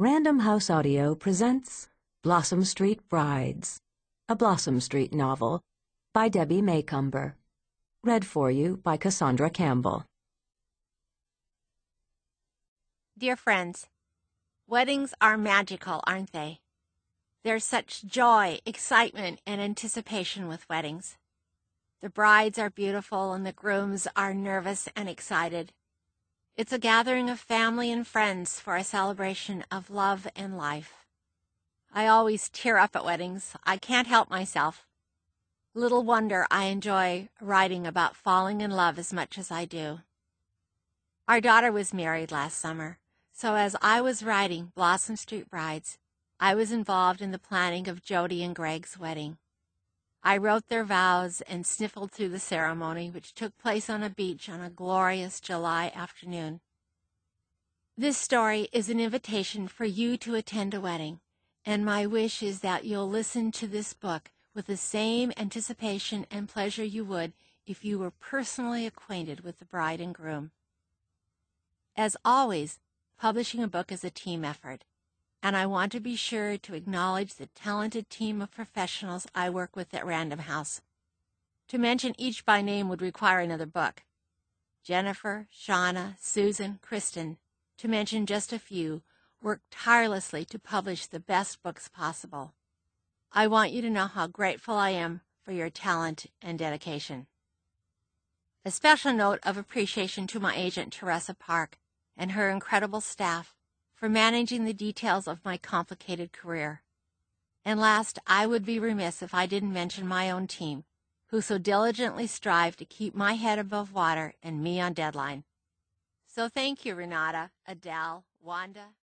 Random House Audio presents Blossom Street Brides, a Blossom Street novel by Debbie Macomber. Read for you by Cassandra Campbell. Dear friends, weddings are magical, aren't they? There's such joy, excitement, and anticipation with weddings. The brides are beautiful and the grooms are nervous and excited. It's a gathering of family and friends for a celebration of love and life. I always tear up at weddings. I can't help myself. Little wonder I enjoy writing about falling in love as much as I do. Our daughter was married last summer, so as I was writing Blossom Street Brides, I was involved in the planning of Jody and Greg's wedding. I wrote their vows and sniffled through the ceremony, which took place on a beach on a glorious July afternoon. This story is an invitation for you to attend a wedding, and my wish is that you'll listen to this book with the same anticipation and pleasure you would if you were personally acquainted with the bride and groom. As always, publishing a book is a team effort, and I want to be sure to acknowledge the talented team of professionals I work with at Random House. To mention each by name would require another book. Jennifer, Shauna, Susan, Kristen, to mention just a few, work tirelessly to publish the best books possible. I want you to know how grateful I am for your talent and dedication. A special note of appreciation to my agent, Teresa Park, and her incredible staff for managing the details of my complicated career. And last, I would be remiss if I didn't mention my own team, who so diligently strive to keep my head above water and me on deadline. So thank you, Renata, Adele, Wanda,